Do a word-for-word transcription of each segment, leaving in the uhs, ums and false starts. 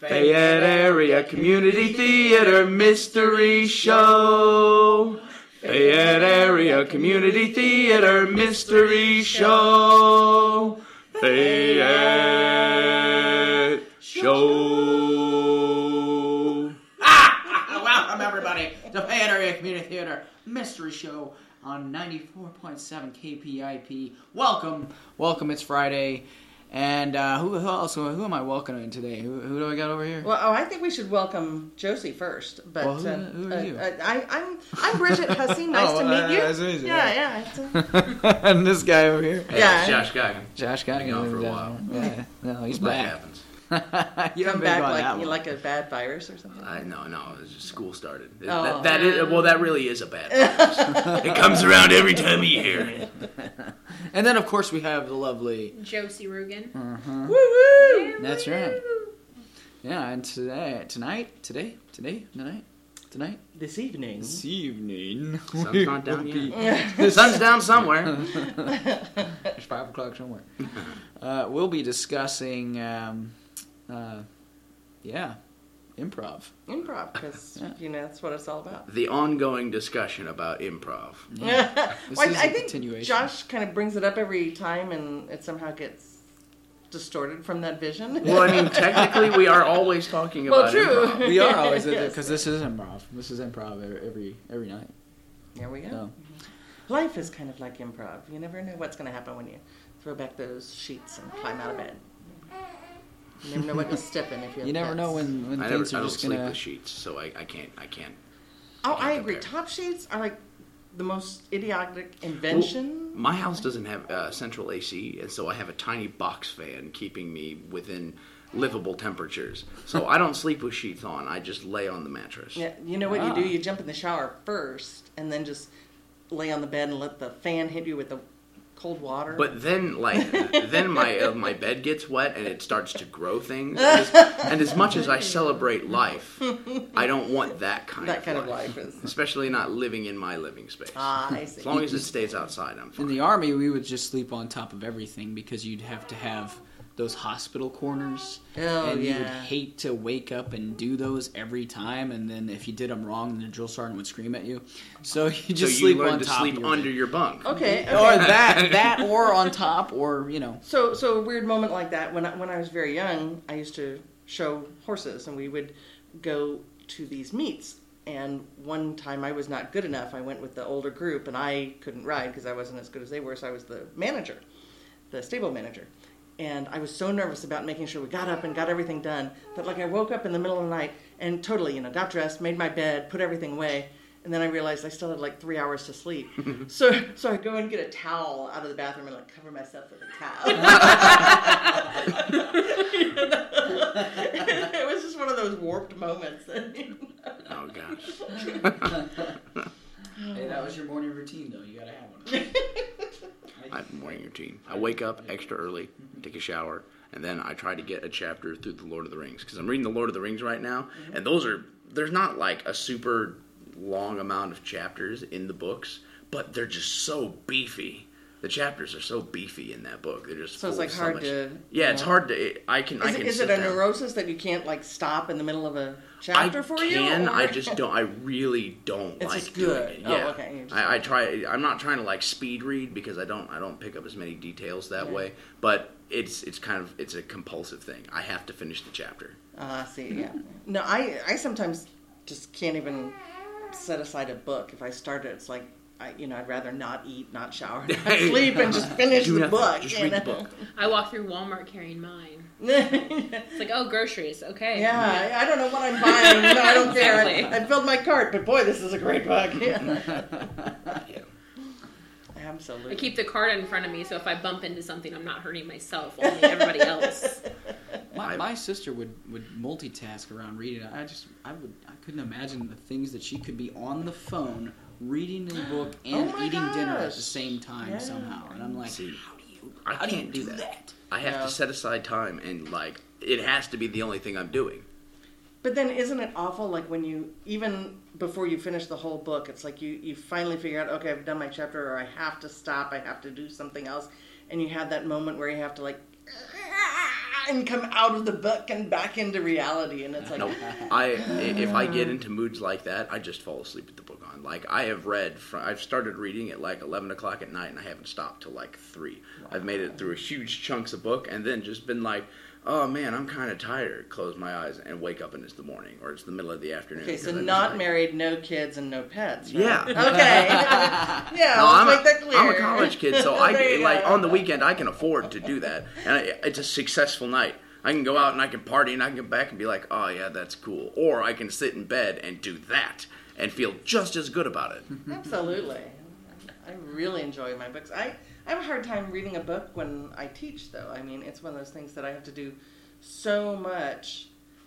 Fayette Area Community Theater Mystery Show. Fayette Area Community Theater Mystery Show. Fayette Show. Ah! Welcome, everybody, to Fayette Area Community Theater Mystery Show on ninety-four point seven K P I P. Welcome. Welcome. It's Friday. And uh, who, who else? Who am I welcoming today? Who, who do I got over here? Well, oh, I think we should welcome Josie first. But well, who, uh, who are you? Uh, I, I'm I'm Bridget Hussey. Nice oh, to well, meet you. Nice to meet you. Yeah, yeah. It's, uh... and this guy over here. Hey, yeah, it's Josh Geigen. Josh Geigen. Been gone for a while. Yeah, no, he's What back. happens? you Come haven't been back gone like that you long. like a bad virus or something. I no, no. It's just school started. It, Oh. that, that is well. That really is a bad virus. It comes around every time of year. And then, of course, we have the lovely Josie Rugen. Uh-huh. Woo woo! That's right. Yeah, and today, tonight, today, today, tonight, tonight, This evening. this evening, Sun's not down will be- yet. The sun's down somewhere. It's five o'clock somewhere. Uh, we'll be discussing, um, uh, yeah, improv. Improv, because Yeah. you know that's what it's all about. The ongoing discussion about improv. Yeah. This Well, is I a think continuation. Josh kind of brings it up every time, and it somehow gets distorted from that vision. Well, I mean, technically, we are always talking Well, about true. improv. We are always because Yes. this is improv. This is improv every every, every night. There we go. So. Life is kind of like improv. You never know what's going to happen when you throw back those sheets and climb out of bed. You never know what to step in if you have You never pets. know when, when I, never, things I are don't just sleep gonna. with sheets, so I, I can't. I can't. Oh, can't I agree. compare. Top sheets are like the most idiotic invention. Well, my house doesn't have uh, central A C, and so I have a tiny box fan keeping me within livable temperatures. So I don't sleep with sheets on. I just lay on the mattress. Yeah, you know what Ah. you do? You jump in the shower first, and then just lay on the bed and let the fan hit you with the cold water. But then, like, then my uh, my bed gets wet and it starts to grow things. And as, and as much as I celebrate life, I don't want that kind that of kind life. of life is. Especially not living in my living space. Ah, I see. As long as it stays outside, I'm In fine. the army, we would just sleep on top of everything because you'd have to have those hospital corners, Oh, and you would yeah. hate to wake up and do those every time. And then if you did them wrong, then the drill sergeant would scream at you. So you So just you sleep learn on to top sleep of your under bed. your bunk. Okay. okay. or that, that, or on top, or you know. So, so a weird moment like that. When I, when I was very young, I used to show horses, and we would go to these meets. And one time I was not good enough. I went with the older group, and I couldn't ride because I wasn't as good as they were. So I was the manager, the stable manager. And I was so nervous about making sure we got up and got everything done that, like, I woke up in the middle of the night and totally, you know, got dressed, made my bed, put everything away. And then I realized I still had like three hours to sleep. so so I go and get a towel out of the bathroom and like cover myself with a towel. It was just one of those warped moments. Oh, gosh. Hey, that was your morning routine, though. You gotta have one. I have a morning routine. I wake up extra early, take a shower, and then I try to get a chapter through the Lord of the Rings. Because I'm reading the Lord of the Rings right now, and those are, there's not like a super long amount of chapters in the books, but they're just so beefy. The chapters are so beefy in that book. They're just So it's full like of so hard much- to. Yeah, it's know. hard to. It, I can. I Is, can it, is sit it a down. neurosis that you can't like stop in the middle of a I chapter for you? can. or- I just don't. I really don't It's like just doing good. it. Oh, Yeah. okay. You just- I, I try. I'm not trying to like speed read because I don't. I don't pick up as many details that Yeah. way. But it's it's kind of it's a compulsive thing. I have to finish the chapter. Ah, see, yeah. No, I I sometimes just can't even set aside a book. If I start it, it's like, I, you know, I'd rather not eat, not shower, not sleep, and just finish Do the nothing. book. Just you read the know? book. I walk through Walmart carrying mine. yeah, It's like, oh, groceries. Okay. I, I don't know what I'm buying. No, I don't care. Exactly. I, I filled my cart, but boy, this is a great book. Yeah. Yeah. Absolutely. I keep the cart in front of me, so if I bump into something, I'm not hurting myself, only everybody else. My, my sister would, would multitask around reading. I just I would I couldn't imagine the things that she could be on the phone reading a book and Oh my eating dinner at gosh. the same time Yeah. somehow. And I'm like, See, how do you I how do you can't do do that. that? I have Yeah. to set aside time and like it has to be the only thing I'm doing. But then isn't it awful, like when you, even before you finish the whole book, it's like you, you finally figure out, okay, I've done my chapter, or I have to stop, I have to do something else, and you have that moment where you have to like, and come out of the book and back into reality, and it's like, No, I if I get into moods like that, I just fall asleep with the book on. Like I have read, from, I've started reading at like eleven o'clock at night, and I haven't stopped till like three. Wow. I've made it through a huge chunks of book, and then just been like, oh man, I'm kind of tired. Close my eyes and wake up, and it's the morning or it's the middle of the afternoon. okay, so I'm not like, married, no kids, and no pets. Right? Yeah. Okay. Yeah, No, let's I'm make a, that clear. I'm a college kid, so I There you like go. on the weekend I can afford to do that, and I, it's a successful night. I can go out and I can party and I can get back and be like, oh yeah, that's cool. Or I can sit in bed and do that and feel just as good about it. Absolutely. I really enjoy my books. I, I have a hard time reading a book when I teach, though. I mean, it's one of those things that I have to do so much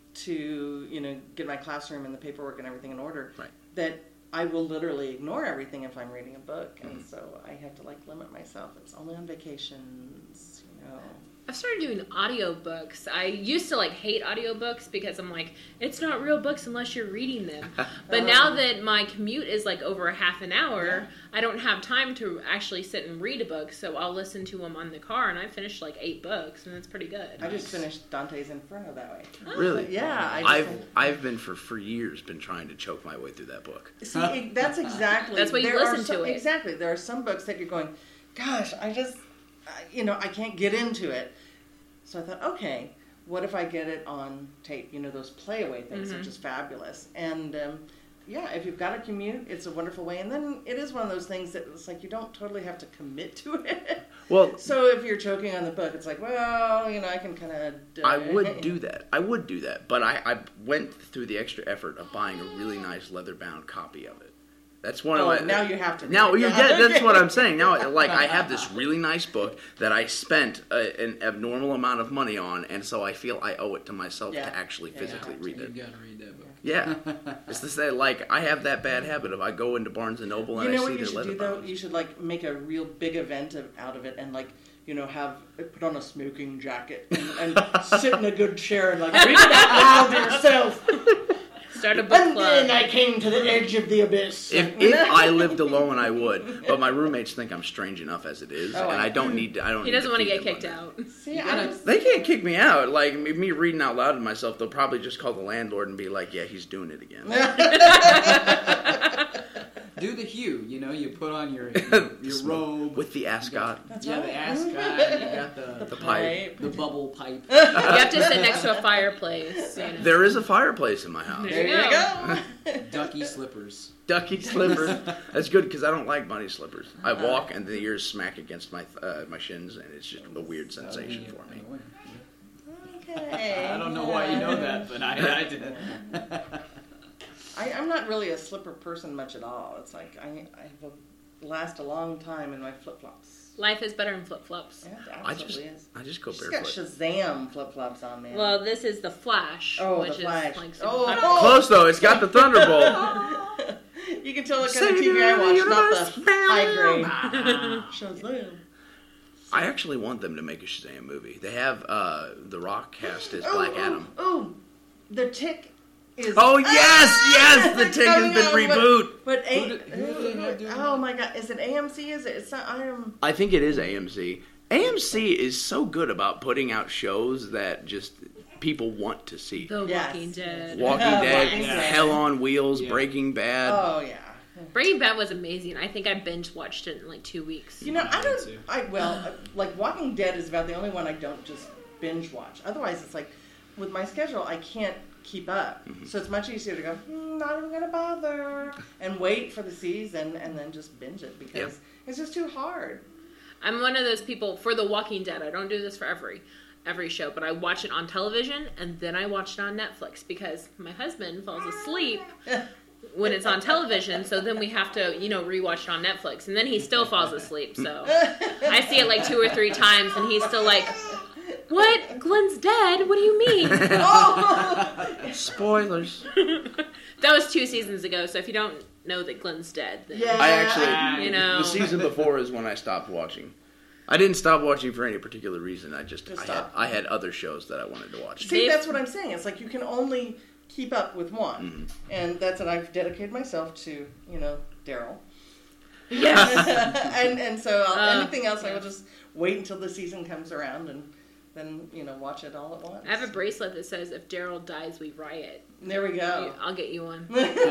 to, you know, get my classroom and the paperwork and everything in order Right. that I will literally ignore everything if I'm reading a book. And Mm-hmm. so I have to, like, limit myself. It's only on vacations, you know. I've started doing audiobooks. I used to like hate audiobooks because I'm like, it's not real books unless you're reading them. But now that my commute is like over a half an hour, I don't have time to actually sit and read a book, so I'll listen to them on the car, and I finished like eight books, and it's pretty good. I just finished Dante's Inferno that way. Really? Yeah. I just I've I've been for for years been trying to choke my way through that book. See, it- that's exactly. That's why you there are listen some- to it. Exactly. There are some books that you're going, gosh, I just, uh, you know, I can't get into it. So I thought, okay, what if I get it on tape? You know, those playaway things Mm-hmm. are just fabulous. And um, yeah, if you've got a commute, it's a wonderful way. And then it is one of those things that it's like you don't totally have to commit to it. Well, So if you're choking on the book, it's like, well, you know, I can kind of. I would do that. I would do that. But I, I went through the extra effort of buying a really nice leather-bound copy of it. That's one Oh, of my... now you have to. Now, do it. you Yeah, get, that's okay. what I'm saying. Now, like, I have this really nice book that I spent a, an abnormal amount of money on, and so I feel I owe it to myself Yeah. to actually Yeah, physically you have read You it. gotta read that book. Yeah. It's to say, like, I have that bad habit of I go into Barnes and Noble and You know I what see you their should leather do though? bounds. You should like make a real big event of, out of it, and like you know have put on a smoking jacket and, and sit in a good chair and like read it out loud to yourself. Start a book And club. then I came to the edge of the abyss. If, if I lived alone, I would. But my roommates think I'm strange enough as it is, Oh, and I- I don't need to. I don't. He need doesn't want to feed get them kicked on out. See, I gotta- was, They can't kick me out. Like me, me reading out loud to myself, they'll probably just call the landlord and be like, "Yeah, he's doing it again." Do the hue, you know, you put on your your, your robe. With the ascot. That's yeah, right. the ascot, you got the, The pipe. pipe. the bubble pipe. You have to sit next to a fireplace. You know. There is a fireplace in my house. There you go. Ducky slippers. Ducky slippers. That's good because I don't like bunny slippers. I walk and the ears smack against my uh, my shins, and it's just a weird sensation for me. Okay. I don't know why you know that, but I, I did. I, I'm not really a slipper person much at all. It's like I I have a, last a long time in my flip flops. Life is better in flip flops. Yeah, it I just absolutely is. I just go She's got barefoot. Shazam flip flops on, man. Well, this is the Flash, Oh, which the Flash. is like super Oh, popular. no. Close though. It's got the Thunderbolt. You can tell what kind of T V I watch, not the high grade. Shazam. I actually want them to make a Shazam movie. They have uh, The Rock cast as Oh, Black oh, Adam. Oh, the Tick is. Oh yes, yes, the It's Tick has coming been out, but- reboot. But Who A- did- who do they have doing oh my God, is it A M C? Is it? It's not. I am. I think it is A M C. A M C is so good about putting out shows that just people want to see. The Yes. Walking Dead. Walking Yeah, Dead, Walking Dead. Hell on Wheels, Yeah. Breaking Bad. Oh yeah. Breaking Bad was amazing. I think I binge watched it in like two weeks. You know, Yeah, I I don't. did too. I well, uh, like Walking Dead is about the only one I don't just binge watch. Otherwise, it's like with my schedule, I can't keep up. Mm-hmm. So it's much easier to go. Hmm, not even gonna bother and wait for the season and then just binge it because Yep. it's just too hard. I'm one of those people for The Walking Dead. I don't do this for every every show, but I watch it on television and then I watch it on Netflix because my husband falls asleep when it's on television, so then we have to, you know, rewatch it on Netflix, and then he still falls asleep. So I see it like two or three times, and he's still like, "What? Glenn's dead? What do you mean?" Oh! Spoilers. That was two seasons ago. So if you don't know that Glenn's dead, then Yeah. I actually, You know. the season before is when I stopped watching. I didn't stop watching for any particular reason. I just, Just I had, stop. I had other shows that I wanted to watch. See, They've- that's what I'm saying. It's like you can only keep up with one, Mm-hmm. and that's what I've dedicated myself to. You know, Daryl. yes. and and so I'll, Uh, anything else, I will just wait until the season comes around and than, you know, watch it all at once. I have a bracelet that says, if Daryl dies, we riot. There we go. I'll get you one.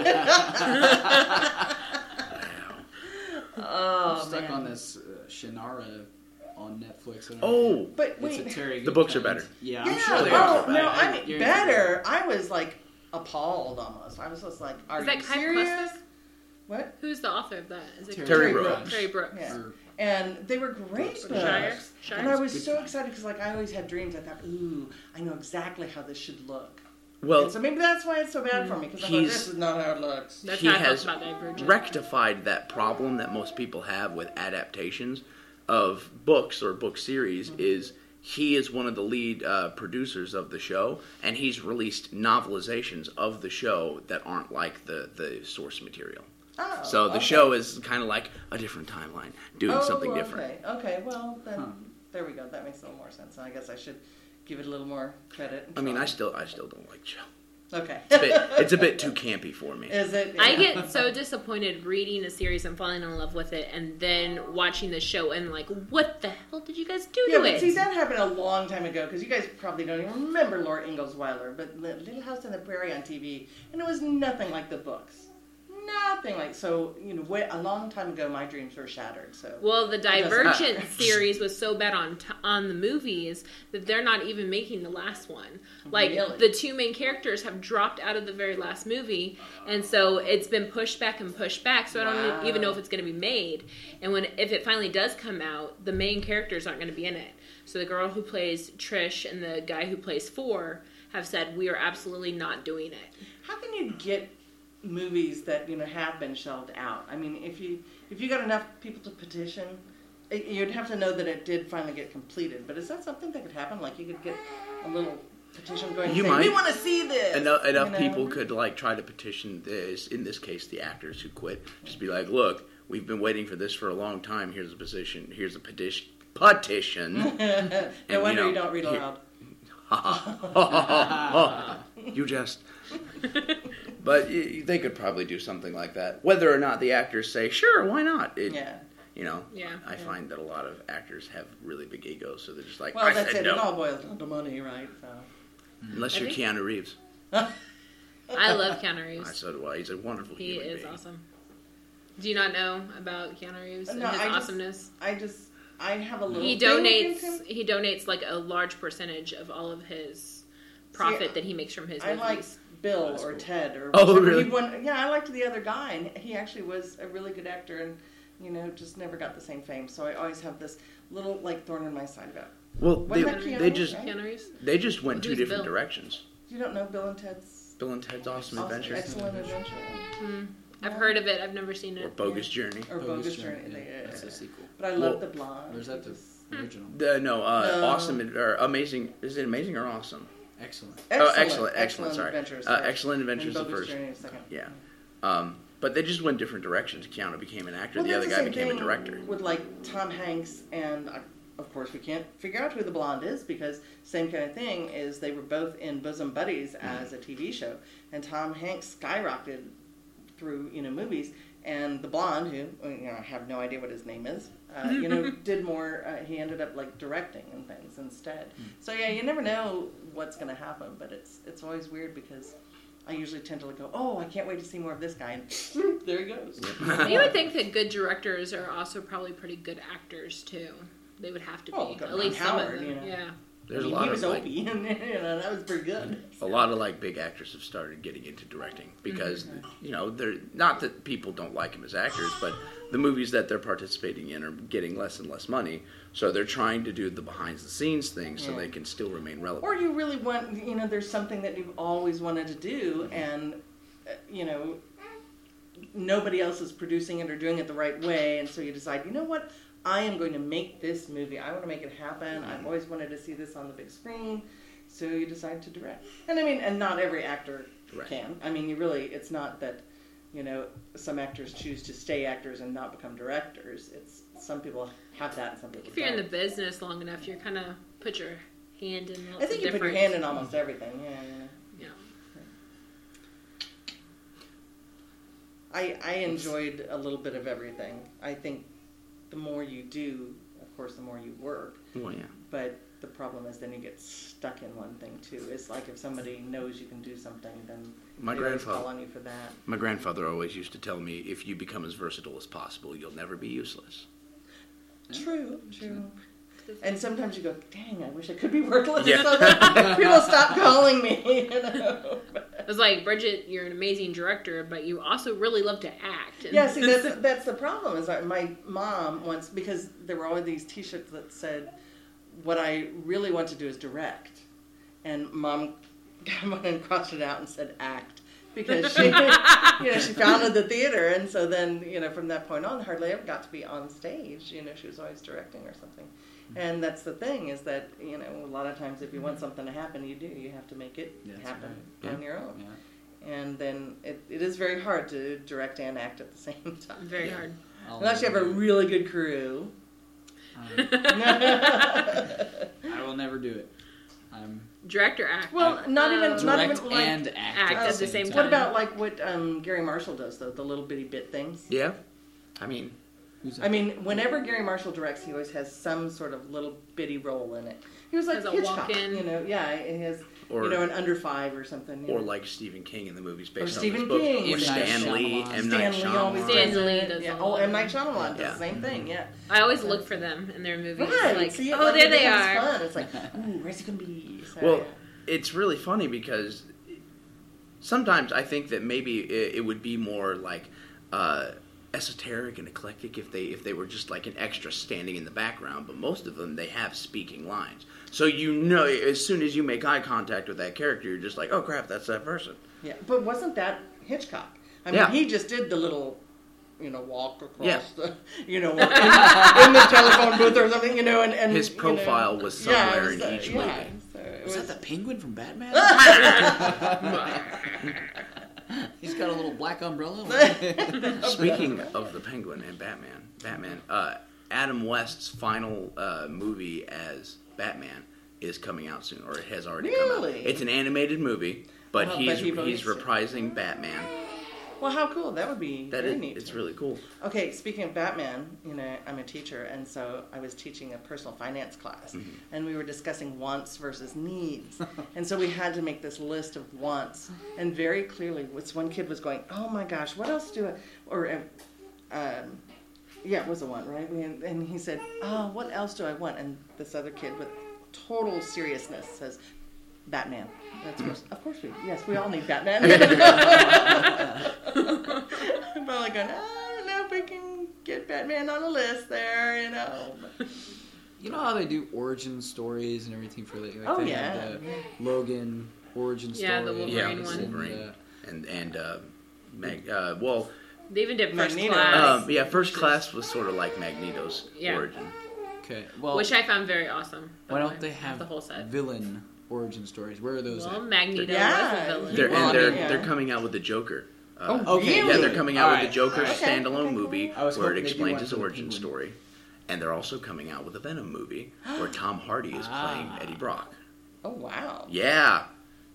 Oh, I'm stuck man. on this uh, Shannara on Netflix. I don't Oh, know. But It's wait. a Terry The books are Goodkind. better. Yeah, Yeah, I'm sure they oh, are. no, I- I mean, guarantee better. I was, like, appalled almost. I was just like, are Is you that Kai serious? Cluster? What? Who's the author of that? Is it Terry Terry Brooks. Brooks. Terry Brooks. Yeah. Or- And they were great Brooks. books. Shire? Shire? And I was Good so time. excited because, like, I always had dreams. I thought, ooh, I know exactly how this should look. well, And so maybe that's why it's so bad for me because I'm like, He's- this is not how it looks. That's he how I felt has about Divergent. rectified that problem that most people have with adaptations of books or book series. Mm-hmm. Is he is one of the lead uh, producers of the show, and he's released novelizations of the show that aren't like the the source material. Oh, So the okay. show is kind of like a different timeline, doing oh, something okay. different. Okay, well, then Huh. there we go. That makes a little more sense. I guess I should give it a little more credit. and I mean, try. I still I still don't like the show. Okay. It's a bit, it's a bit too campy for me. Is it? I Yeah. get so disappointed reading a series and falling in love with it, and then watching the show and like, what the hell did you guys do Yeah, to but it? see, that happened a long time ago because you guys probably don't even remember Laura Ingalls Wilder, but the Little House on the Prairie on T V, and it was nothing like the books. Nothing like so. You know, way, a long time ago, my dreams were shattered. So Well, the doesn't Divergent matter. series was so bad on t- on the movies that they're not even making the last one. Like Really? the two main characters have dropped out of the very last movie, and so it's been pushed back and pushed back. So I don't Wow. even know if it's going to be made. And when if it finally does come out, the main characters aren't going to be in it. So the girl who plays Trish and the guy who plays Four have said we are absolutely not doing it. how can you get movies that you know have been shelved out? I mean, if you if you got enough people to petition, it, you'd have to know that it did finally get completed. But is that something that could happen? Like you could get a little petition going. and You say, might. We want to see this. Enough, enough you know? people could like try to petition this. In this case, the actors who quit, just be like, "Look, we've been waiting for this for a long time. Here's a petition. Here's a petition. Petition." no you wonder know, you don't read here- aloud. You just. But y- they could probably do something like that. Whether or not the actors say, "Sure, why not?" It, Yeah. You know. Yeah. I Yeah. find that a lot of actors have really big egos, so they're just like, Well, "I that's said it. It no." all boils down to money, right? So. Unless I you're think- Keanu Reeves. I love Keanu I Reeves. so do I. He's a wonderful He human is being. awesome. Do you not know about Keanu Reeves and No, his I just- awesomeness? I just I have a little. He thing donates. against him. He donates like a large percentage of all of his profit that he makes from his I movies. like Bill That's or cool. Ted or Oh, whichever really? he won. Yeah, I liked the other guy, and he actually was a really good actor, and you know, just never got the same fame. So I always have this little like thorn in my side about. Well, they, Wasn't that Keanu, they just right? Keanu Reeves. they just went two Who's different Bill? directions. You don't know Bill and Ted's Bill and Ted's Awesome Awesome- Adventure Excellent Adventure Hmm. I've heard of it. I've never seen or it. Bogus Journey. or Bogus Bogus Journey, Journey. yeah, They- that's a sequel. But I love Well, the blonde. Or is that the Just- original? The, no, uh, No. Awesome Ad- or Amazing. Is it Amazing or Awesome? Excellent. Oh, excellent, excellent, sorry. Adventures Uh, first, Excellent Adventures and the Bogus first. Journey is second. Yeah. Um, but they just went different directions. Keanu became an actor. Well, the other that's guy same became a thing director. With like Tom Hanks and uh, of course we can't figure out who the blonde is because same kind of thing is they were both in Bosom Buddies Mm-hmm. as a T V show, and Tom Hanks skyrocketed through you know movies, and the blonde who you know I have no idea what his name is, uh, you know did more. Uh, he ended up like directing and things instead. So yeah, you never know what's going to happen, but it's it's always weird because. I usually tend to go, oh, I can't wait to see more of this guy, and there he goes. You would think that good directors are also probably pretty good actors too. They would have to be. Oh, good At least some of Howard, them. you know. Yeah. There's I a mean, lot he of was like, Opie, and you know, that was pretty good. a lot of like big actors have started getting into directing because you know they're not that people don't like them as actors, but the movies that they're participating in are getting less and less money, so they're trying to do the behind the scenes things so Yeah. they can still remain relevant. Or you really want, you know, there's something that you've always wanted to do, and uh, you know, nobody else is producing it or doing it the right way, and so you decide, you know what, I am going to make this movie. I want to make it happen. I've always wanted to see this on the big screen, so you decide to direct. And I mean, and not every actor Right. can. I mean, you really, it's not that, you know, some actors choose to stay actors and not become directors. It's some people have that, and some people If you're in don't. the business long enough, you're kind of put your hand in. Lots I think of you put your different- hand in almost everything. Yeah, yeah. Yeah. I, I enjoyed a little bit of everything. I think the more you do, of course, the more you work. Well, yeah. But the problem is then you get stuck in one thing too. It's like if somebody knows you can do something, then My they always grandfather- call on you for that. My grandfather always used to tell me, if you become as versatile as possible, you'll never be useless. True, true. And sometimes you go, dang, I wish I could be worthless Yeah. so that people stop calling me. You know? It's like, Bridget, you're an amazing director, but you also really love to act. And Yeah, see, that's, that's the problem. Is that my mom once, because there were always these T-shirts that said, what I really want to do is direct. And Mom got one and crossed it out and said act. Because she, you know, she founded the theater, and so then, you know, from that point on, hardly ever got to be on stage. You know, she was always directing or something. And that's the thing, is that, you know, a lot of times if you want something to happen, you do. You have to make it That's happen right. on your own. Yeah. And then it, it is very hard to direct and act at the same time. Very hard. I'll Unless you have never a do it. really good crew. Um, I will never do it. I'm Direct or act? Well, not even, Um, not direct even like. and act, act at the same time. What about like what um, Gary Marshall does, though, the little bitty bit things? Yeah. I mean, Who's I mean, whenever Gary Marshall directs, he always has some sort of little bitty role in it. He was like Has a Hitchcock, walk-in. you know, yeah, he has, or you know, an under five or something. you or know. like Stephen King in the movies Or based on Stephen his book. King. Or M. Night Stan Lee, Shyamalan. M. Night Stan Lee always Shyamalan. Stan does Lee it. does yeah. a Oh, lot. M. Night Shyamalan does Yeah. the same thing, yeah. I always look for them in their movies. Right, Like, see, it oh, like there it they becomes are. Fun. It's like, ooh, where's he gonna be? So, Well, yeah. it's really funny because sometimes I think that maybe it, it would be more like uh, esoteric and eclectic if they if they were just like an extra standing in the background. But most of them, they have speaking lines, so you know as soon as you make eye contact with that character, you're just like, oh crap, that's that person. Yeah, but wasn't that Hitchcock? I mean, Yeah. he just did the little, you know, walk across Yeah. the, you know, in, in the telephone booth or something, you know, and, and His you know, profile was yeah, somewhere it was, in uh, each yeah, movie. so it Was was, that the Penguin from Batman? He's got a little black umbrella. Speaking of the Penguin and Batman, Batman, uh, Adam West's final uh, movie as Batman is coming out soon, or it has already come out. Really? It's an animated movie, but Well, he's but he he's voiced- reprising Batman. well, how cool! That would be That very is, neat. it's really cool. Okay, speaking of Batman, you know, I'm a teacher, and so I was teaching a personal finance class, Mm-hmm. and we were discussing wants versus needs, and so we had to make this list of wants, and very clearly, this one kid was going, "Oh my gosh, what else do I?" Or, uh, um, yeah, it was a want, right? We, and he said, "Oh, what else do I want?" And this other kid, with total seriousness, says, "Batman." That's of course, of course we yes, we all need Batman. I'm probably going, I don't know if we can get Batman on the list there, you know. You know how they do origin stories and everything for the like Oh, they yeah. have the Logan origin story. Yeah, the Wolverine Yeah, one. and, Wolverine. uh, And and uh, Mag, uh, well, They even did First Magneto. Class, um, yeah, First Class was sort of like Magneto's Yeah. origin. okay, well, which I found very awesome. by why the don't way, they have the whole set? villain origin stories? Where are those Well, at? Magneto Yeah. was a villain. They're Well, and I they're mean, yeah. they're coming out with the Joker. Uh, Oh, okay, really? Yeah, they're coming out with Alright. the Joker Okay, standalone okay, cool. movie I was where it hoping they'd do explains one his for the origin Penguin. story. And they're also coming out with a Venom movie where Tom Hardy is playing Ah. Eddie Brock. Oh, wow. Yeah,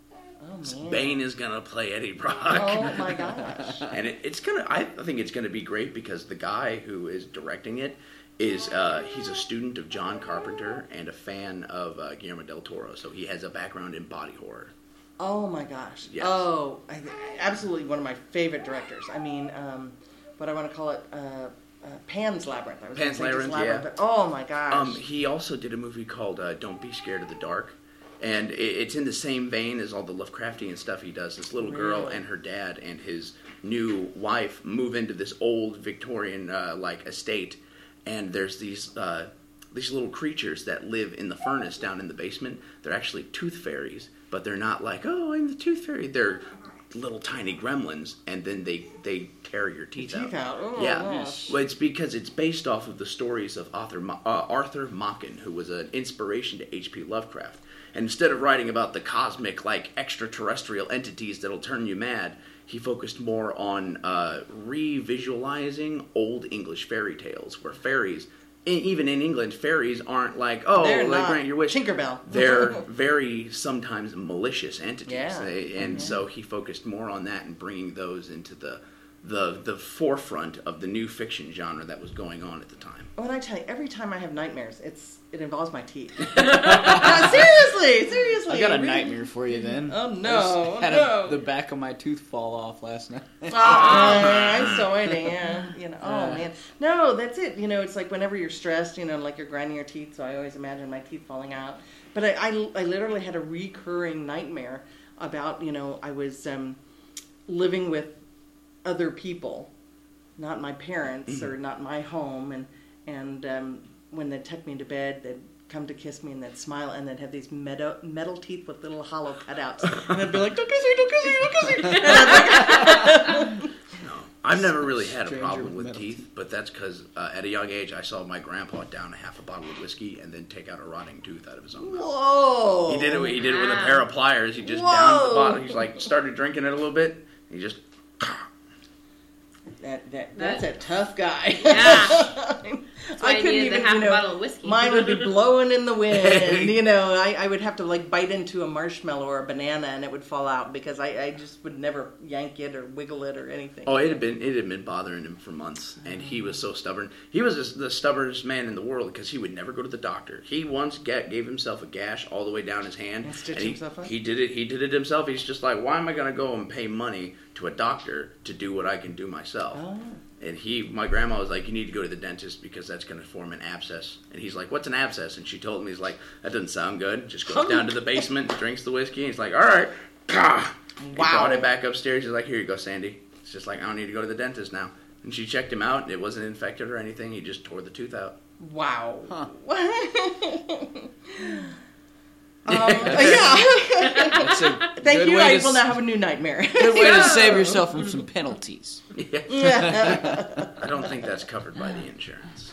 Oh, man. Bane is gonna play Eddie Brock. Oh, my gosh. And it, it's gonna. I think it's gonna be great because the guy who is directing it is uh, he's a student of John Carpenter and a fan of uh, Guillermo del Toro, so he has a background in body horror. Oh, my gosh. Yes. Oh, I, absolutely one of my favorite directors. I mean, um, what I want to call it, uh, uh, Pan's Labyrinth. I was Pan's gonna say just Labyrinth, yeah. but oh, my gosh. Um, he also did a movie called uh, Don't Be Scared of the Dark. And it, it's in the same vein as all the Lovecraftian stuff he does. This little girl Really? and her dad and his new wife move into this old Victorian uh, like estate, and there's these uh, these little creatures that live in the furnace down in the basement. They're actually tooth fairies, but they're not like, oh, I'm the tooth fairy. They're little tiny gremlins, and then they they tear your teeth, Teeth out. Oh, yeah, gosh. well, it's because it's based off of the stories of Arthur Mo- uh, Arthur Machen, who was an inspiration to H P Lovecraft. And instead of writing about the cosmic, like extraterrestrial entities that'll turn you mad, he focused more on uh, re-visualizing old English fairy tales, where fairies, e- even in England, fairies aren't like, oh, They're like, not grant your wish. Tinkerbell. They're very sometimes malicious entities, Yeah. They- and Mhm. so he focused more on that and bringing those into the the the forefront of the new fiction genre that was going on at the time. Oh, and I tell you, every time I have nightmares, it's it involves my teeth. No, seriously, seriously. I got a really. nightmare for you then. Oh, no, I just had no. A, the back of my tooth fall off last night. Oh, I'm so waiting. Yeah, you know. Oh man, no, that's it. You know, it's like whenever you're stressed, you know, like you're grinding your teeth. So I always imagine my teeth falling out. But I, I, I literally had a recurring nightmare about, you know, I was um, living with other people, not my parents mm-hmm. or not my home, and and um, when they'd tuck me into bed, they'd come to kiss me and they'd smile and they'd have these metal, metal teeth with little hollow cutouts, and I'd be like, "Don't kiss me, don't kiss me, don't kiss me." And like, no, I've never really had a Stranger problem with with metal teeth, teeth. but that's because uh, at a young age I saw my grandpa down a half a bottle of whiskey and then take out a rotting tooth out of his own mouth. whoa! He did it. He did it with a Wow. pair of pliers. He just Whoa. downed the bottle. He's like started drinking it a little bit. He just. That, that that's a tough guy. Yeah. That's why I I couldn't needed even, the half you know, bottle of whiskey. mine would be blowing in the wind. You know, I, I would have to like bite into a marshmallow or a banana and it would fall out because I, I just would never yank it or wiggle it or anything. Oh, it had been it had been bothering him for months, and he was so stubborn. He was just the stubbornest man in the world because he would never go to the doctor. He once get, gave himself a gash all the way down his hand. And stitched he, himself up? He did it. He did it himself. He's just like, why am I going to go and pay money to a doctor to do what I can do myself? Oh. And he, my grandma was like, you need to go to the dentist because that's going to form an abscess. And he's like, what's an abscess? And she told him, he's like, that doesn't sound good. Just goes down to the basement, drinks the whiskey, and he's like, all right. Wow. He brought it back upstairs. He's like, here you go, Sandy. It's just like, I don't need to go to the dentist now. And she checked him out. It wasn't infected or anything. He just tore the tooth out. Wow. Huh. um, yeah. That's a Thank good you. way I to will s- now have a new nightmare. Good way to save yourself from some penalties. Yeah. I don't think that's covered by the insurance.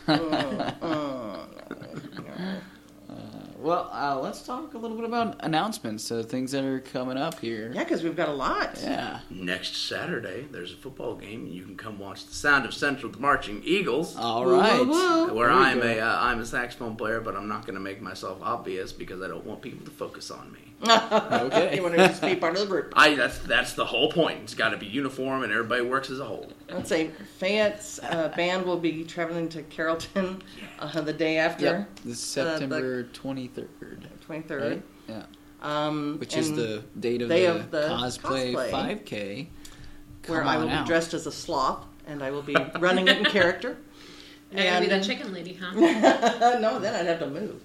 Well, uh, let's talk a little bit about announcements, uh, things that are coming up here. Yeah, because we've got a lot. Yeah. Next Saturday, there's a football game, and you can come watch the sound of Central Marching Eagles. All Woo, right. woo, woo. Where There we I'm go. a uh, I'm a saxophone player, but I'm not going to make myself obvious because I don't want people to focus on me. Okay. You want to just be part of the group. I that's that's the whole point. It's got to be uniform and everybody works as a whole. Let's say Fayette's uh, band will be traveling to Carrollton uh, the day after, Yep. This is September twenty-third. twenty-third. Right? Yeah. Um, Which is and the date of, day the, of the cosplay, cosplay. five K. where Come I will on be out. dressed as a sloth, and I will be running it in character. You're gonna be And- the chicken lady, huh? No, then I'd have to move.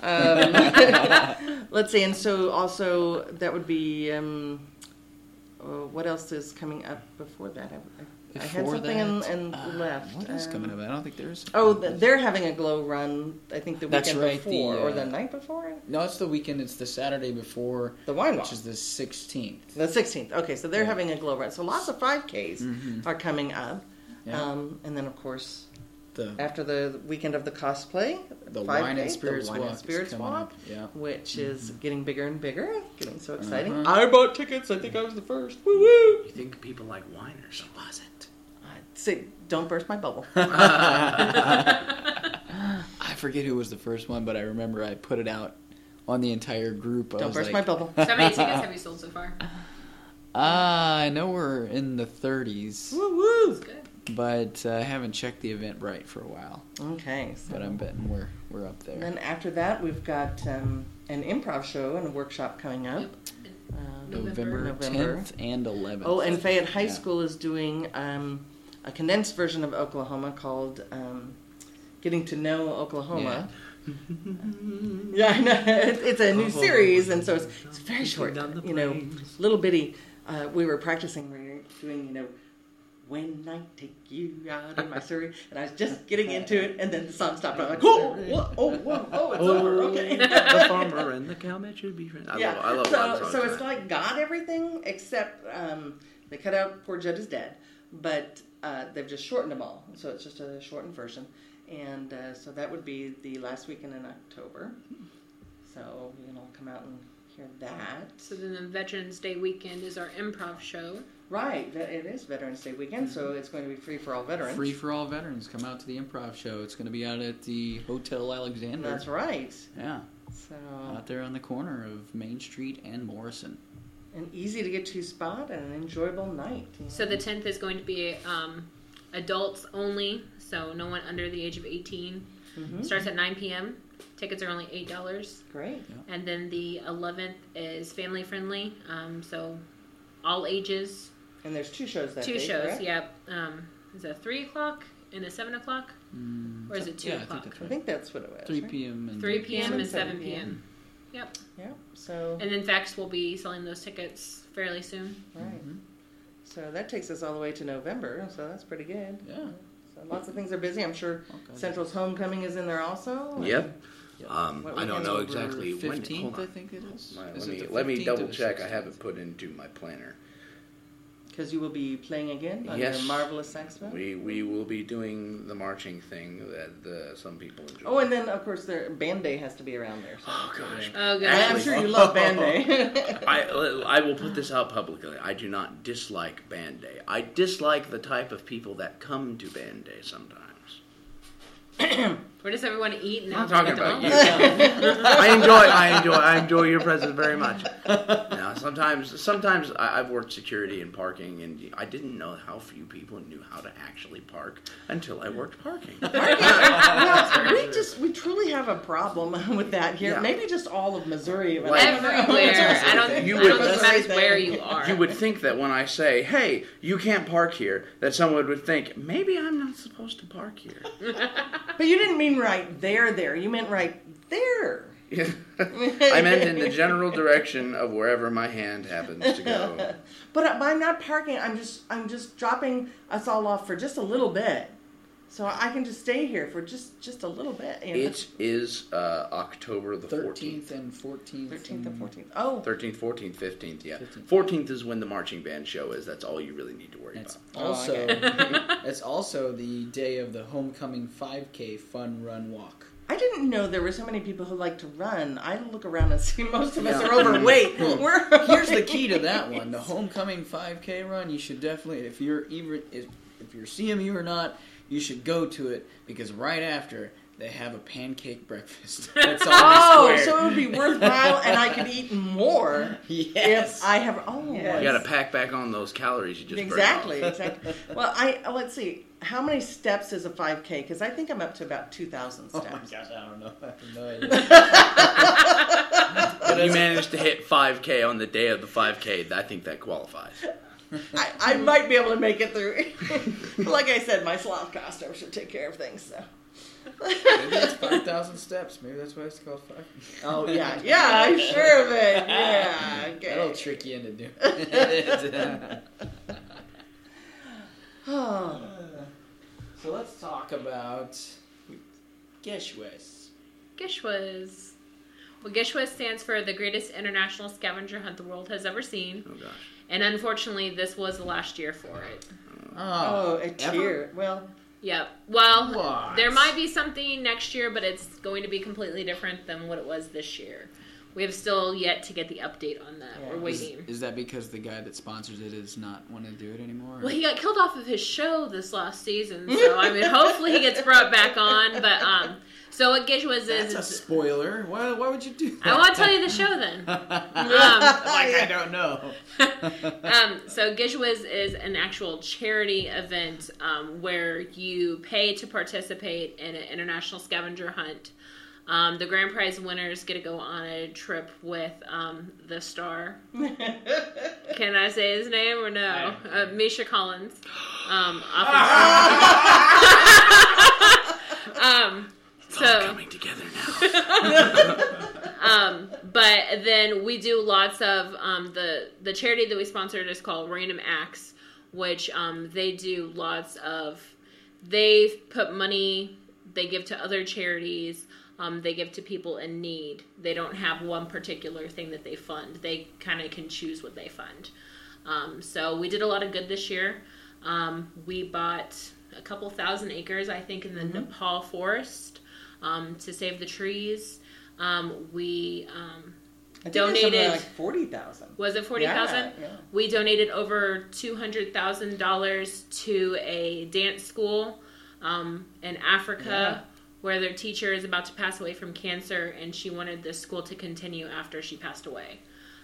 Um, let's see, and so also that would be um, uh, what else is coming up before that? I, I, I had Before something and, that, and uh, left. What is Um, coming up? I don't think there's. Oh, th- they're having a glow run. I think the That's weekend right, the, before or the uh, night before. No, it's the weekend. It's the Saturday before, The wine walk. which is the sixteenth. The sixteenth. Okay, so they're Yeah. having a glow run. So lots of five Ks Mhm. are coming up. Yeah. Um, and then, of course, The after the weekend of the cosplay, the five wine and K, spirits the wine walk. and is spirits coming walk, up. Yeah. which is getting bigger and bigger, getting so exciting. Uh-huh. I bought tickets. I think I was the first. Woo woo! You think people like wine or so was it? Say, don't burst my bubble. I forget who was the first one, but I remember I put it out on the entire group. I Don't was burst like, my bubble. So how many tickets have you sold so far? Ah, I know we're in the thirties, Woo woo! That's good. but uh, I haven't checked the Eventbrite for a while. Okay, so But I'm betting we're we're up and there. then after that, we've got um, an improv show and a workshop coming up. Um, November November. tenth and eleventh. Oh, and Fayette High Yeah. School is doing um, a condensed version of Oklahoma called um, Getting to Know Oklahoma. Yeah, I know. It- It's a new series, and so it's, it's very short. You know, little bitty. Uh, we were practicing, we were doing, you know, when I take you out in my Surrey, and I was just getting into it, and then the song stopped. I'm like, oh, what? oh, whoa, oh, it's over. Okay. The farmer and the cow that should be friends. I yeah. love, I love so, a lot of songs so like it's that. like got everything except um, they cut out Poor Judd is Dead, but uh, they've just shortened them all. So it's just a shortened version, and uh, so that would be the last weekend in October. So you can all come out and hear that. So then the Veterans Day weekend is our improv show. Right, that- it is Veterans Day weekend, so it's going to be free for all veterans. Free for all veterans. Come out to the improv show. It's going to be out at the Hotel Alexander. That's right. Yeah, So out there on the corner of Main Street and Morrison. An easy to get to spot and an enjoyable night. You know? So the tenth is going to be um, adults only, so no one under the age of eighteen. Mm-hmm. Starts at nine p.m. Tickets are only eight dollars. Great. And then the eleventh is family friendly, um, so all ages. And there's two shows that Two day, shows, correct? yep. Um, is it three o'clock and a seven o'clock? Mm, Or is it two yeah, I think o'clock? that's I right. think that's what it was. three right? p.m. and three p.m. and and seven seven p.m. Yep. Yeah. So. And then Fax will be selling those tickets fairly soon. Right. Mhm. So that takes us all the way to November. So that's pretty good. Yeah. So lots of things are busy. I'm sure Okay. Central's Homecoming is in there also. Yep. Yeah. Um, What I don't weekend's know over exactly when. fifteenth, Hold I on. think it is. Let Is me, it the let me fifteenth or double the check. I sixteenth? have it put into my planner. Because you will be playing again on Yes. your Marvelous Saxophone. We we will be doing the marching thing that the, some people enjoy. Oh, and then of course the Band Day has to be around there. So. Oh, gosh. Oh, good. I'm Actually- sure you love Band Day. I, I will put this out publicly. I do not dislike Band Day. I dislike the type of people that come to Band Day sometimes. Where does everyone eat now? I'm not talking about you. I enjoy, I enjoy, I enjoy your presence very much. Now, sometimes, sometimes I, I've worked security and parking, and I didn't know how few people knew how to actually park until I worked parking. Well, we just we truly have a problem with that here. Yeah. Maybe just all of Missouri. but Like- I don't know. Everywhere. I don't, You I would- don't think it matters That's where right you there. are. You would think that when I say, "Hey, you can't park here," that someone would think maybe I'm not supposed to park here. But you didn't mean right there, there. You meant right there. I meant in the general direction of wherever my hand happens to go. But I- I'm not parking. I'm just I'm just dropping us all off for just a little bit, so I can just stay here for just just a little bit. You know? It is uh, October the thirteenth fourteenth. and fourteenth. thirteenth and fourteenth. Oh, thirteenth, fourteenth, fifteenth, yeah. fifteenth. fourteenth is when the marching band show is. That's all you really need to worry It's about. also okay. it's also the day of the homecoming five K fun run walk. I didn't know there were so many people who like to run. I look around and see most of us Yeah. are overweight. Well, We're Here's the key to that one: the homecoming five K run. You should definitely, if you're even if, if you're C M U or not, you should go to it because right after they have a pancake breakfast. That's on Oh, the square. so it would be worthwhile, and I could eat more yes. if I have. Oh, Yes. You got to pack back on those calories you just burned exactly, off. exactly. Well, I uh, let's see. How many steps is a five K? Because I think I'm up to about two thousand Oh my steps. gosh, I don't know. I have no idea. If you managed to hit five K on the day of the five K, I think that qualifies. I, I might be able to make it through. Like I said, my sloth costume should take care of things. So. Maybe it's five thousand steps. Maybe that's why it's called five. Oh yeah, yeah, I'm sure of it. Yeah, okay. That'll trick you into doing it. Oh. So let's talk about Geshwes. Gishwas. Well, Gishwas stands for the greatest international scavenger hunt the world has ever seen. Oh, gosh. And unfortunately, this was the last year for it. Oh, a ever? cheer. Well, Yep. Well, What? there might be something next year, but it's going to be completely different than what it was this year. We have still yet to get the update on that. Yeah. We're Is, waiting. is that because the guy that sponsors it is not want to do it anymore? Well, he got killed off of his show this last season, so I mean, hopefully he gets brought back on. But um, so what Gishwas That's is, a is spoiler. Why, why would you do that? I want to tell you the show then. like I don't know. um, so Gishwas is an actual charity event um, where you pay to participate in an international scavenger hunt. Um, the grand prize winners get to go on a trip with um, the star. Can I say his name or no? Uh, Misha Collins. Um, um, It's so, all coming together now. um, but then we do lots of um, the the charity that we sponsored is called Random Acts, which um, they do lots of. They put money they give to other charities. Um, they give to people in need. They don't have one particular thing that they fund. They kind of can choose what they fund. Um, so we did a lot of good this year. Um, we bought a couple thousand acres, I think, in the Mm-hmm. Nepal forest um, to save the trees. Um, we um, I think donated donated. like forty thousand. Was it forty thousand? Yeah, yeah. We donated over two hundred thousand dollars to a dance school um, in Africa. Yeah. Where their teacher is about to pass away from cancer, and she wanted this school to continue after she passed away.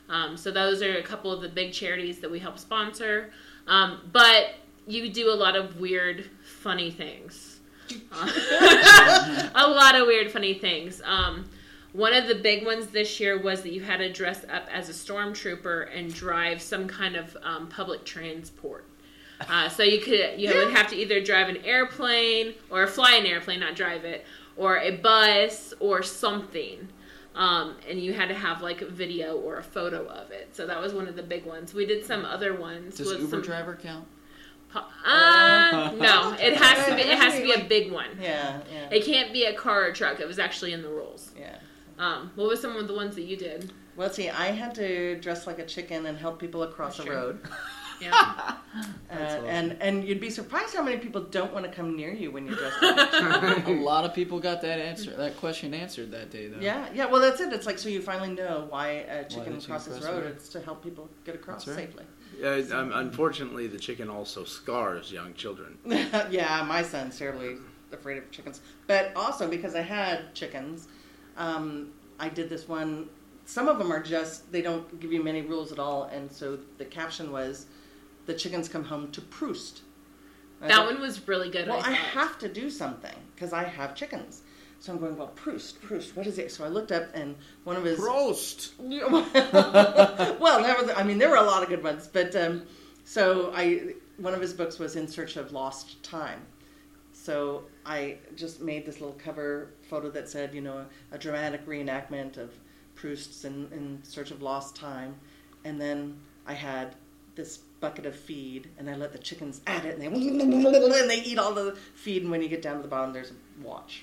Um, so those are a couple of the big charities that we help sponsor. Um, but you do a lot of weird, funny things. Uh, a lot of weird, funny things. Um, one of the big ones this year was that you had to dress up as a stormtrooper and drive some kind of um, public transport. Uh, so you could you would have to either drive an airplane or fly an airplane, not drive it, or a bus or something. Um, and you had to have like a video or a photo of it. So that was one of the big ones. We did some other ones. Does with Uber some, driver count? Uh, no, it has to be. It has to be a big one. Yeah, yeah. It can't be a car or truck. It was actually in the rules. Yeah. Um, what was some of the ones that you did? Well, see, I had to dress like a chicken and help people across That's the true. road. Yeah. Uh, awesome. and and you'd be surprised how many people don't want to come near you when you're dressed like a chicken. A lot of people got that answer, that question answered that day, though. Yeah, yeah. Well, that's it. It's like, so you finally know why a chicken the chicken crosses the crossed the road. road. It's to help people get across That's right. safely. Yeah, um, unfortunately, the chicken also scars young children. Yeah, my son's terribly afraid of chickens. But also, because I had chickens, um, I did this one. Some of them are just, they don't give you many rules at all. And so the caption was, the chickens come home to Proust. And I That thought, one was really good. well, I, I thought. have to do something because I have chickens. So I'm going, well, Proust, Proust, what is it? So I looked up and one of his... Prost! well, that was, I mean, there were a lot of good ones. But um, so I, one of his books was In Search of Lost Time. So I just made this little cover photo that said, you know, a, a dramatic reenactment of Proust's in, in Search of Lost Time. And then I had this bucket of feed, and I let the chickens at it, and they and they eat all the feed, and when you get down to the bottom, there's a watch.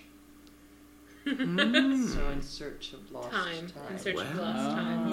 Mm. So In Search of Lost Time. Time. In search of Wow. lost time.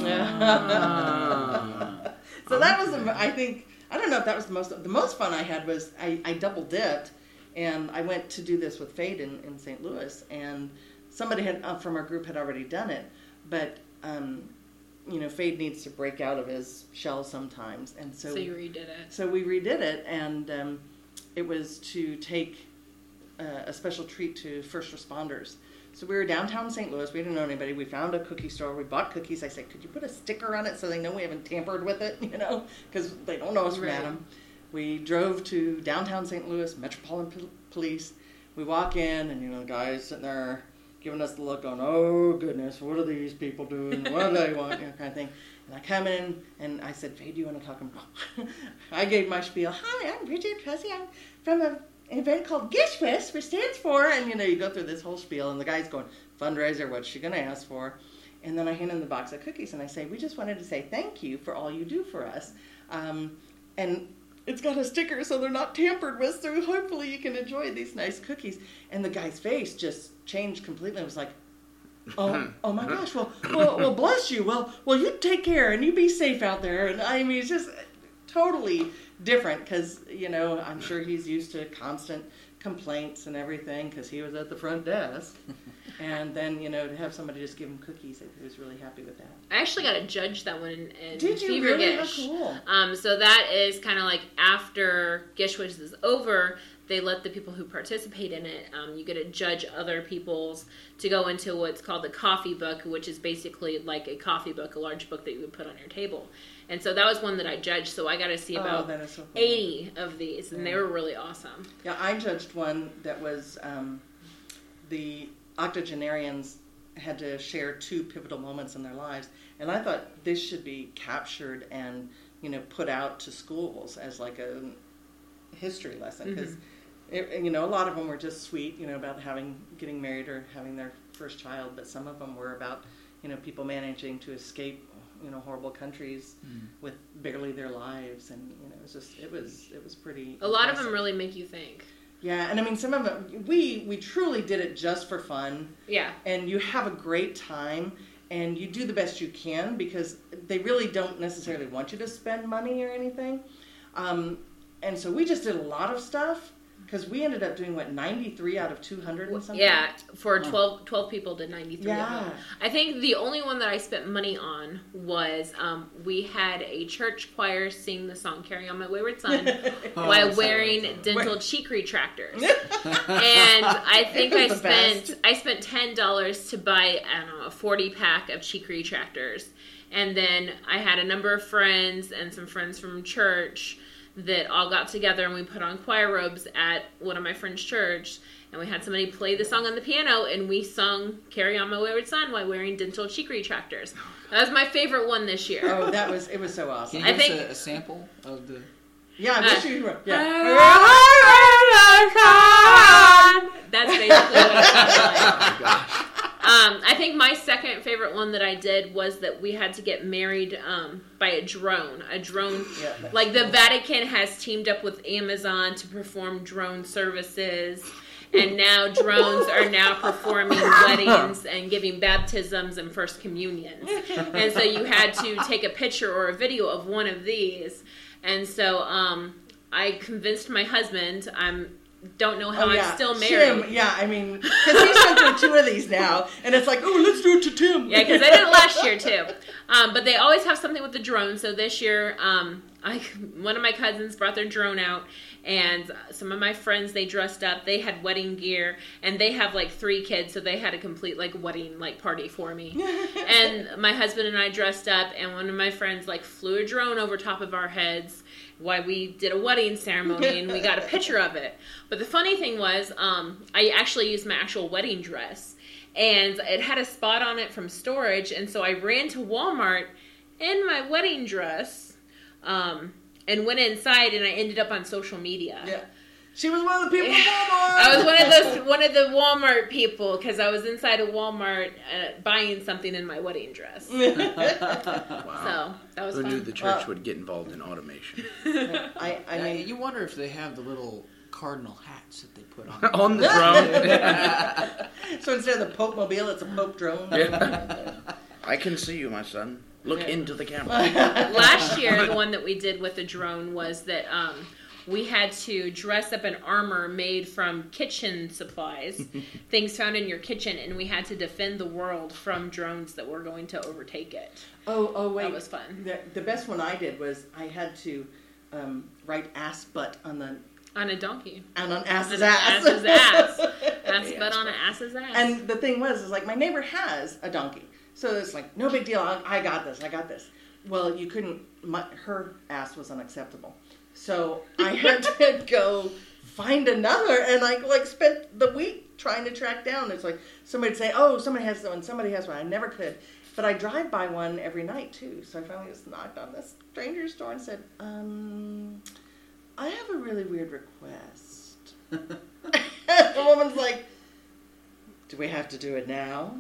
Ah. So that was, the, I think, I don't know if that was the most, the most fun I had was I, I double dipped, and I went to do this with Fade in, in Saint Louis, and somebody had uh, from our group had already done it, but, um, you know, Fade needs to break out of his shell sometimes, and so, So you redid it. so we redid it, and um, it was to take uh, a special treat to first responders. So we were downtown Saint Louis. We didn't know anybody. We found a cookie store. We bought cookies. I said, could you put a sticker on it so they know we haven't tampered with it, you know, because they don't know us from Right. Adam. We drove to downtown Saint Louis, Metropolitan P- Police. We walk in, and, you know, the guy's sitting there giving us the look going, oh, goodness, what are these people doing? What do they want? You know, kind of thing. And I come in, and I said, Faye, do you want to talk about... I gave my spiel. Hi, I'm Bridget Cressy. I'm from a... an event called GISHWIS, which stands for, and you know, you go through this whole spiel, and the guy's going, fundraiser, what's she going to ask for? And then I hand him the box of cookies, and I say, we just wanted to say thank you for all you do for us. Um, and it's got a sticker, so they're not tampered with, so hopefully you can enjoy these nice cookies. And the guy's face just changed completely. It was like, oh, oh my gosh, well, well, well, bless you. Well, well, you take care, and you be safe out there. And I mean, it's just totally different because, you know, I'm sure he's used to constant complaints and everything because he was at the front desk. And then, you know, to have somebody just give him cookies, he was really happy with that. I actually got to judge that one in, in Did you Fever really? Gish. Oh, cool. Um, so that is kind of like after Gishwish is over, they let the people who participate in it, um, you get to judge other people's to go into what's called the coffee book, which is basically like a coffee book, a large book that you would put on your table. And so that was one that I judged, so I got to see Oh, about that is so cool. eighty of these, and they Yeah. were really awesome. Yeah, I judged one that was um, the octogenarians had to share two pivotal moments in their lives, and I thought this should be captured and, you know, put out to schools as like a history lesson because, you know, a lot of them were just sweet, you know, about having getting married or having their first child, but some of them were about, you know, people managing to escape, you know, horrible countries Mm. with barely their lives, and you know, it was just it was it was pretty. A lot of impressive. them really make you think. Yeah, and I mean, some of them, we, we truly did it just for fun, Yeah. and you have a great time, and you do the best you can, because they really don't necessarily want you to spend money or anything. Um, and so we just did a lot of stuff, Because we ended up doing, what, ninety-three out of two hundred and something? Yeah, for twelve, twelve people did ninety-three. Yeah. I think the only one that I spent money on was um, we had a church choir sing the song "Carry On My Wayward Son" Oh, while that's wearing how dental cheek retractors. And I think I It was the spent best. I spent ten dollars to buy, I don't know, a forty pack of cheek retractors. And then I had a number of friends and some friends from church that all got together and we put on choir robes at one of my friend's church, and we had somebody play the song on the piano, and we sung "Carry On My Wayward Son" while wearing dental cheek retractors. That was my favorite one this year. Oh, that was, it was so awesome. Can you I give think- us a, a sample of the... Yeah, I Uh, wish you were. Yeah. That's basically what it sounds like. Oh, gosh. Um, I think my second favorite one that I did was that we had to get married um, by a drone. A drone, Yeah, that's like the cool. Vatican has teamed up with Amazon to perform drone services, and now drones are now performing weddings and giving baptisms and first communions. And so you had to take a picture or a video of one of these. And so um, I convinced my husband. I'm don't know how Oh, yeah. I'm still married. Tim, yeah, I mean, because he's been through two of these now, and it's like, oh, let's do it to Tim. Yeah, because I did it last year too. Um, but they always have something with the drone. So this year, um, I one of my cousins brought their drone out, and some of my friends, they dressed up. They had wedding gear, and they have like three kids, so they had a complete like wedding like party for me. And my husband and I dressed up, and one of my friends like flew a drone over top of our heads while we did a wedding ceremony, and we got a picture of it. But the funny thing was, um, I actually used my actual wedding dress, and it had a spot on it from storage, and so I ran to Walmart in my wedding dress, um, and went inside, and I ended up on social media. Yeah. She was one of the people at Walmart. I was one of those, one of the Walmart people, because I was inside of Walmart uh, buying something in my wedding dress. So Wow. that was Who fun. knew the church Uh, would get involved in automation? I, I Yeah, mean, you wonder if they have the little cardinal hats that they put on. On the drone. so instead of the Pope Mobile, it's a Pope drone. I can see you, my son. Look Yeah. into the camera. Last year, the one that we did with the drone was that um, we had to dress up an armor made from kitchen supplies, things found in your kitchen, and we had to defend the world from drones that were going to overtake it. Oh, oh, wait. That was fun. The, the best one I did was I had to um, write ass butt on the On a donkey. on an On ass's an ass. ass's ass. Ass Yeah, butt on an ass's ass. And the thing was, is like my neighbor has a donkey, so it's like no big deal. I, I got this. I got this. Well, you couldn't. My, her ass was unacceptable, so I had to go find another, and I like spent the week trying to track down. It's like somebody'd say, "Oh, somebody has one. Somebody has one." I never could, but I drive by one every night too. So I finally just knocked on this stranger's door and said, "Um, I have a really weird request." The woman's like, "Do we have to do it now?"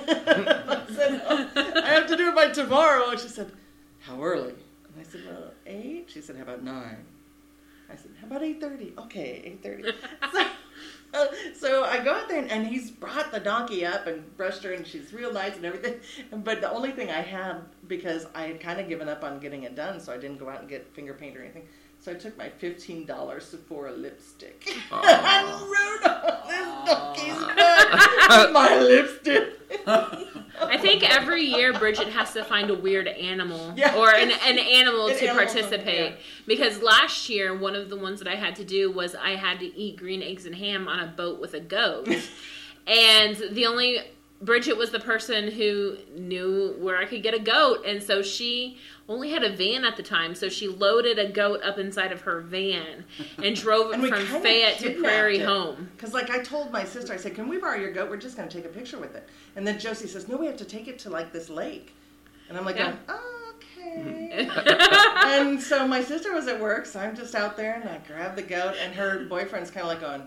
I said, "Oh, I have to do it by tomorrow." And she said, "How early?" And I said, "Well, eight." She said, "How about nine?" I said, "How about eight thirty?" Okay, eight thirty. so, uh, so I go out there, and, and he's brought the donkey up and brushed her, and she's real nice and everything. But the only thing I had, because I had kind of given up on getting it done, so I didn't go out and get finger paint or anything. So I took my fifteen dollars Sephora lipstick and wrote on this donkey's butt my lipstick. I think every year Bridget has to find a weird animal Yeah. or an, an animal An to animal, participate. yeah. Because last year, one of the ones that I had to do was I had to eat green eggs and ham on a boat with a goat. And the only... Bridget was the person who knew where I could get a goat, and so she only had a van at the time, so she loaded a goat up inside of her van and drove it And we from kinda Fayette to kidnapped Prairie it. Home. Because, like, I told my sister, I said, "Can we borrow your goat? We're just going to take a picture with it." And then Josie says, "No, we have to take it to, like, this lake." And I'm like, Yeah. going, oh, okay. And so my sister was at work, so I'm just out there, and I grab the goat, and her boyfriend's kind of like going,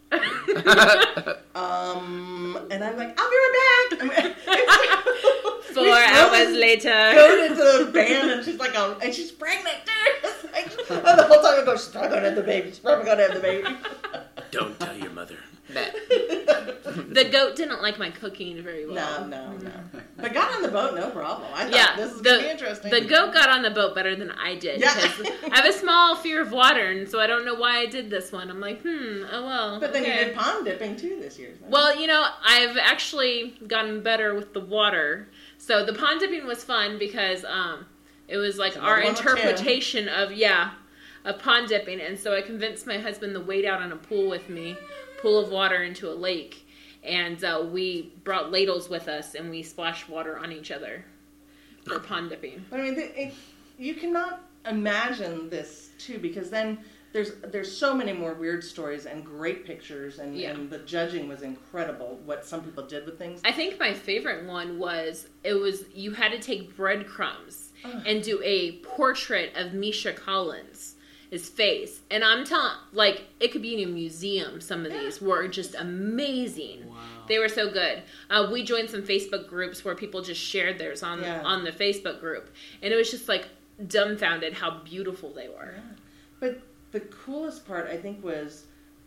um, and I'm like, "I'll be right back." Four We hours rode- later. Go into the van, and she's like, "Oh," and she's pregnant too. It's like, and the whole time I go, "She's probably gonna have the baby. She's probably gonna have the baby." Don't tell your mother. The goat didn't like my cooking very well. No, no, no. But got on the boat, no problem. I thought Yeah, this is the, going to be interesting. the goat got on the boat better than I did. Yeah. Because I have a small fear of water, and so I don't know why I did this one. I'm like, hmm, oh well. But then okay. you did pond dipping too this year. So. Well, you know, I've actually gotten better with the water. So the pond dipping was fun because um, it was like So our one or two. interpretation of, yeah, of pond dipping. And so I convinced my husband to wade out on a pool with me, pool of water into a lake. And uh, we brought ladles with us, and we splashed water on each other for pond dipping. But I mean, it, it, you cannot imagine this too, because then there's there's so many more weird stories and great pictures, and, Yeah. and the judging was incredible. What some people did with things. I think my favorite one was, it was, you had to take breadcrumbs Ugh. and do a portrait of Misha Collins. His face. And I'm telling, like, it could be in a museum. Some of these were just amazing. Wow. They were so good. Uh, we joined some Facebook groups where people just shared theirs on Yeah. on the Facebook group. And it was just, like, dumbfounded how beautiful they were. Yeah. But the coolest part, I think, was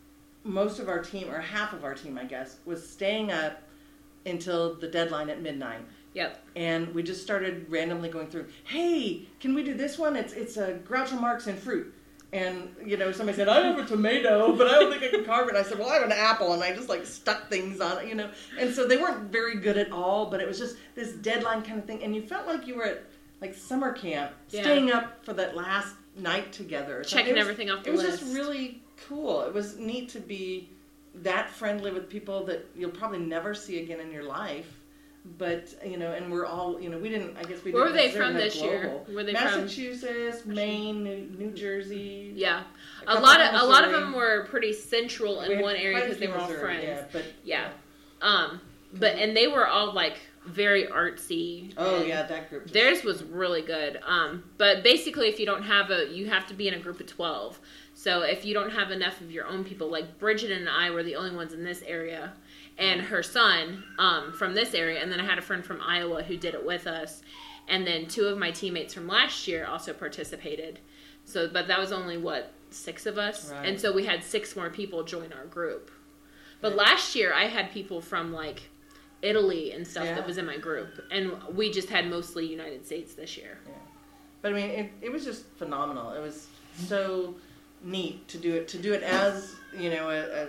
most of our team, or half of our team, I guess, was staying up until the deadline at midnight. Yep. And we just started randomly going through, hey, can we do this one? It's it's a Groucho Marx and fruit. And, you know, somebody said, I have a tomato, but I don't think I can carve it. And I said, well, I have an apple. And I just, like, stuck things on it, you know. And so they weren't very good at all, but it was just this deadline kind of thing. And you felt like you were at, like, summer camp, Yeah. staying up for that last night together. So Checking it was- everything off the It was list. just really cool. It was neat to be that friendly with people that you'll probably never see again in your life. But, you know, and we're all, you know, we didn't, I guess we Where didn't were they necessarily from have this year? global. Were they from- Massachusetts, Maine, New, New Jersey. Yeah. A A couple lot of from a lot of Missouri. them were pretty central We in had one area quite a because they few were all Missouri, friends. Yeah, but Yeah. Um, but and they were all like very artsy. Oh and yeah, that group. just- Theirs was really good. Um, but basically, if you don't have a, you have to be in a group of twelve. So if you don't have enough of your own people, like Bridget and I were the only ones in this area, and her son um, from this area, and then I had a friend from Iowa who did it with us, and then two of my teammates from last year also participated. So, but that was only what six of us, Right. and so we had six more people join our group. But last year I had people from like Italy and stuff Yeah. that was in my group, and we just had mostly United States this year. But I mean, it, it was just phenomenal. It was so neat to do it, to do it as, you know, a, a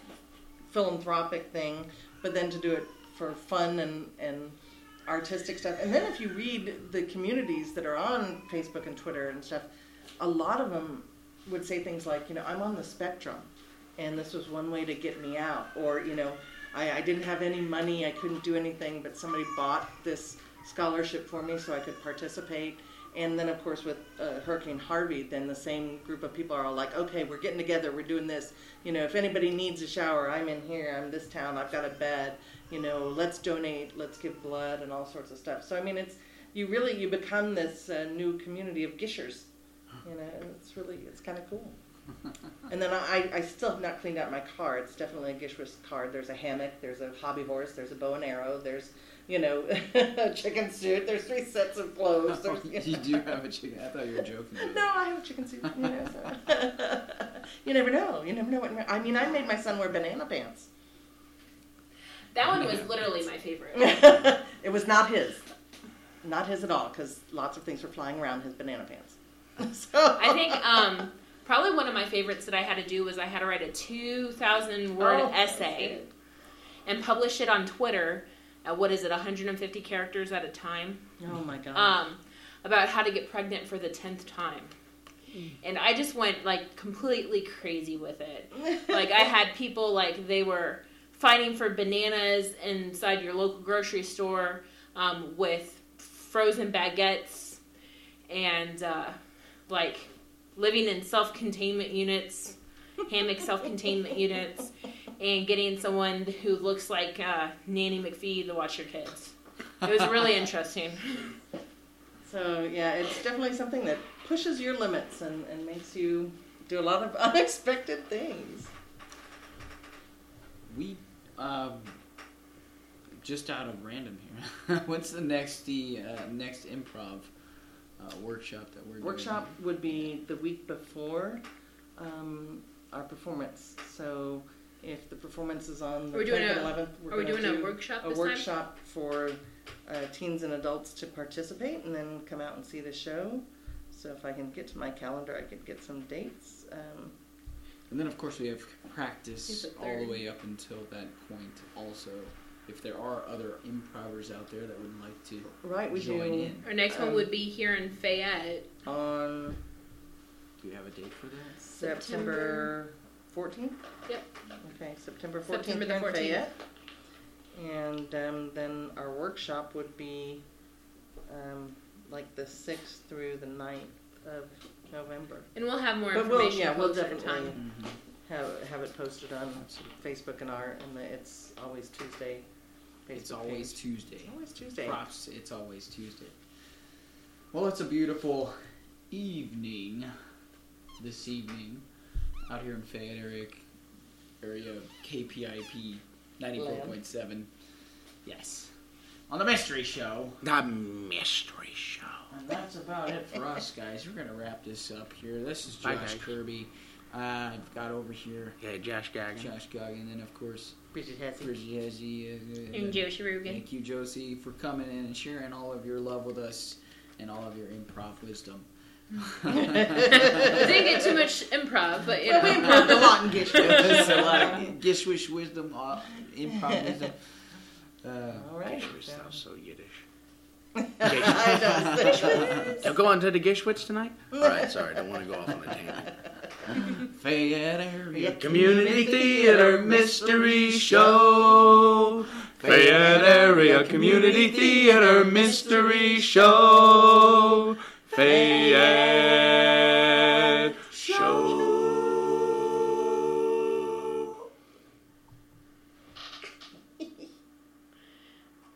philanthropic thing, but then to do it for fun and, and artistic stuff. And then if you read the communities that are on Facebook and Twitter and stuff, a lot of them would say things like, you know, I'm on the spectrum, and this was one way to get me out. Or, you know, I, I didn't have any money, I couldn't do anything, but somebody bought this scholarship for me so I could participate. And then, of course, with uh, Hurricane Harvey, then the same group of people are all like, okay, we're getting together, we're doing this. You know, if anybody needs a shower, I'm in here, I'm this town, I've got a bed. You know, let's donate, let's give blood and all sorts of stuff. So, I mean, it's, you really, you become this uh, new community of Gishers. You know, and it's really, it's kind of cool. And then I, I still have not cleaned out my car. It's definitely a Gishwas card. There's a hammock, there's a hobby horse, there's a bow and arrow, there's, you know, a chicken suit, there's three sets of clothes. There's, you You know. do have a chicken. I thought you were joking. about No, it. I have a chicken suit. You know, so. You never know. You never know what. I mean, I made my son wear banana pants. That one was literally my favorite. It was not his, not his at all, because lots of things were flying around his banana pants. So I think um, probably one of my favorites that I had to do was I had to write a two thousand word Oh, essay and publish it on Twitter at, what is it, one hundred fifty characters at a time, Oh my god. um, about how to get pregnant for the tenth time. And I just went like completely crazy with it. Like I had people like they were fighting for bananas inside your local grocery store um, with frozen baguettes and uh, like living in self-containment units, hammock self-containment units, and getting someone who looks like uh, Nanny McPhee to watch your kids. It was really interesting. So yeah, it's definitely something that pushes your limits and, and makes you do a lot of unexpected things. We, um, just out of random here. What's the next the uh, next improv uh, workshop that we're doing? Workshop would be the week before um, our performance. So if the performance is on the Are we doing tenth and a- eleventh, we're are we gonna doing a do workshop a this time? workshop for uh, teens and adults to participate and then come out and see the show. So if I can get to my calendar, I could get some dates. Um, And then, of course, we have It's practice the all the third. way up until that point. Also, if there are other improvers out there that would like to right, we join do in. Our next one Um, would be here in Fayette. on Do you have a date for that? September fourteenth. Yep. Okay, September fourteenth September the here in fourteenth. Fayette. And um, then our workshop would be um, like the sixth through the ninth of November. And we'll have more But we'll, information yeah, we'll closer to definitely time. have have it posted on Facebook and our and the, it's always Tuesday. Facebook It's always page. Tuesday. It's always Tuesday. Props, it's always Tuesday. Well, it's a beautiful evening this evening out here in Fayette area, area K P I P ninety-four point seven. Yes. On the Mystery Show. The Mystery Show. And that's about it for us, guys. We're going to wrap this up here. This is Bye, Josh guys. Kirby. Uh, I've got over here Yeah, Josh Gagan. Josh Goggin, and then, of course, Bridget Hesse. Bridget Hesse. uh, And Josie Rugen. Thank you, Josie, for coming in and sharing all of your love with us and all of your improv wisdom. I didn't get too much improv, but you Well, we know. improved a lot in Gish. There's a lot of Gishwish wisdom, uh, improv wisdom. Uh, All right. Gishwitz sounds so Yiddish. I Don't go on to the Gishwitz tonight? Alright, sorry, don't want to go off on a tangent. Fayette area. Community Theater Mystery Show. Fayette Area Community Theater Mystery Show. Fayette